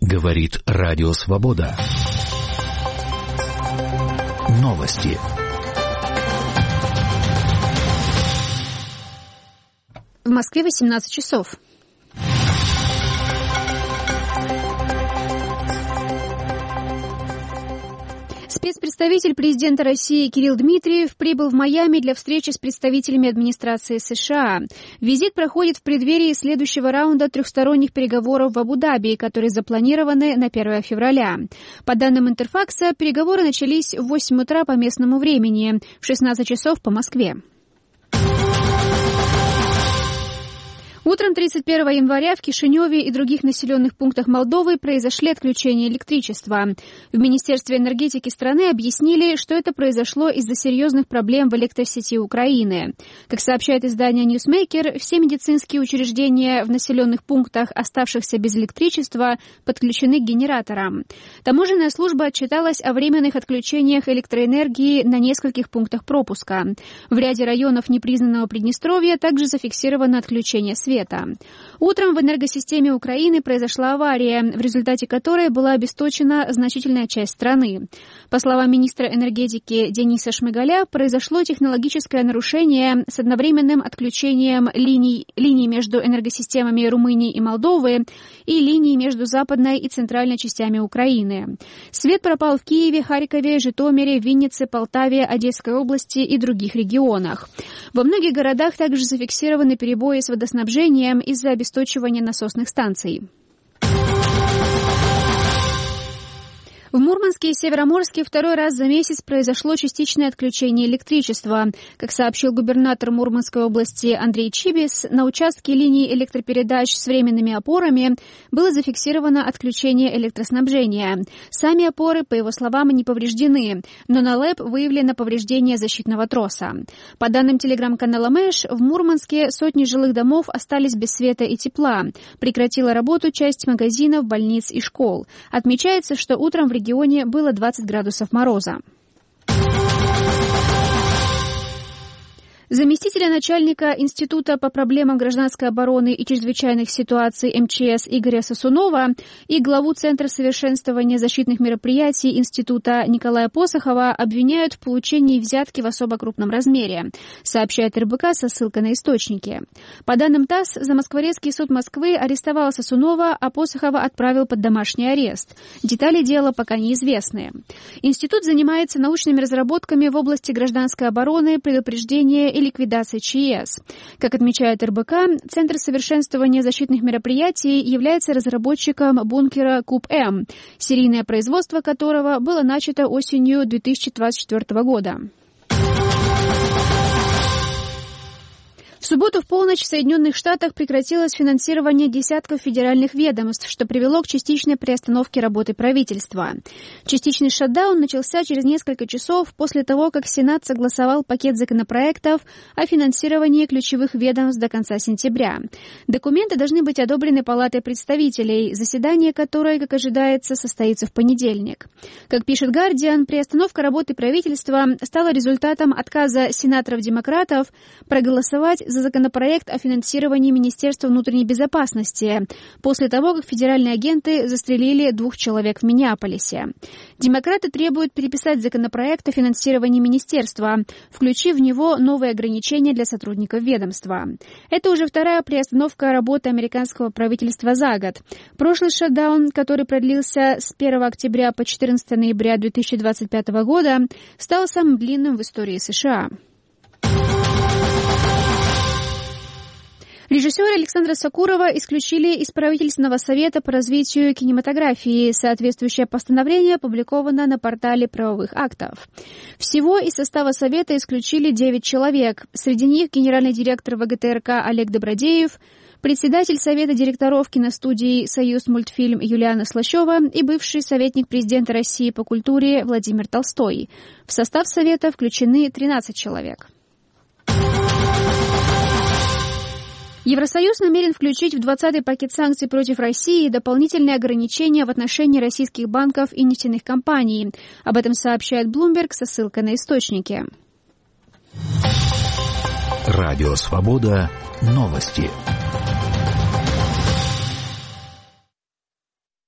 Говорит Радио Свобода. Новости. В Москве 18 часов. Спецпредставитель президента России Кирилл Дмитриев прибыл в Майами для встречи с представителями администрации США. Визит проходит в преддверии следующего раунда трехсторонних переговоров в Абу-Даби, которые запланированы на 1 февраля. По данным Интерфакса, переговоры начались в 8 утра по местному времени, в 16 часов по Москве. Утром 31 января в Кишиневе и других населенных пунктах Молдовы произошли отключения электричества. В Министерстве энергетики страны объяснили, что это произошло из-за серьезных проблем в электросети Украины. Как сообщает издание Newsmaker, все медицинские учреждения в населенных пунктах, оставшихся без электричества, подключены к генераторам. Таможенная служба отчиталась о временных отключениях электроэнергии на нескольких пунктах пропуска. В ряде районов непризнанного Приднестровья также зафиксировано отключение света. Утром в энергосистеме Украины произошла авария, в результате которой была обесточена значительная часть страны. По словам министра энергетики Дениса Шмыгаля, произошло технологическое нарушение с одновременным отключением линий между энергосистемами Румынии и Молдовы и линий между западной и центральной частями Украины. Свет пропал в Киеве, Харькове, Житомире, Виннице, Полтаве, Одесской области и других регионах. Во многих городах также зафиксированы перебои с водоснабжением из-за обесточивания насосных станций. В Мурманске и Североморске второй раз за месяц произошло частичное отключение электричества. Как сообщил губернатор Мурманской области Андрей Чибис, на участке линий электропередач с временными опорами было зафиксировано отключение электроснабжения. Сами опоры, по его словам, не повреждены, но на ЛЭП выявлено повреждение защитного троса. По данным телеграм-канала Мэш, в Мурманске сотни жилых домов остались без света и тепла. Прекратила работу часть магазинов, больниц и школ. Отмечается, что утром в регионе было 20 градусов мороза. Заместителя начальника Института по проблемам гражданской обороны и чрезвычайных ситуаций МЧС Игоря Сосунова и главу Центра совершенствования защитных мероприятий Института Николая Посохова обвиняют в получении взятки в особо крупном размере, сообщает РБК со ссылкой на источники. По данным ТАСС, Замоскворецкий суд Москвы арестовал Сосунова, а Посохова отправил под домашний арест. Детали дела пока неизвестны. Институт занимается научными разработками в области гражданской обороны, предупреждения и ликвидации ЧС. Как отмечает РБК, Центр совершенствования защитных мероприятий является разработчиком бункера Куб-М, серийное производство которого было начато осенью 2024 года. В субботу в полночь в Соединенных Штатах прекратилось финансирование десятков федеральных ведомств, что привело к частичной приостановке работы правительства. Частичный шатдаун начался через несколько часов после того, как Сенат согласовал пакет законопроектов о финансировании ключевых ведомств до конца сентября. Документы должны быть одобрены Палатой представителей, заседание которой, как ожидается, состоится в понедельник. Как пишет «Гардиан», приостановка работы правительства стала результатом отказа сенаторов-демократов проголосовать за законопроект о финансировании Министерства внутренней безопасности после того, как федеральные агенты застрелили 2 человек в Миннеаполисе. Демократы требуют переписать законопроект о финансировании министерства, включив в него новые ограничения для сотрудников ведомства. Это уже вторая приостановка работы американского правительства за год. Прошлый шатдаун, который продлился с 1 октября по 14 ноября 2025 года, стал самым длинным в истории США. Режиссера Александра Сокурова исключили из правительственного совета по развитию кинематографии. Соответствующее постановление опубликовано на портале правовых актов. Всего из состава совета исключили 9 человек. Среди них генеральный директор ВГТРК Олег Добродеев, председатель Совета директоров киностудии «Союз мультфильм» Юлиана Слащева и бывший советник президента России по культуре Владимир Толстой. В состав совета включены 13 человек. Евросоюз намерен включить в 20-й пакет санкций против России дополнительные ограничения в отношении российских банков и нефтяных компаний. Об этом сообщает Bloomberg со ссылкой на источники. Радио «Свобода». Новости.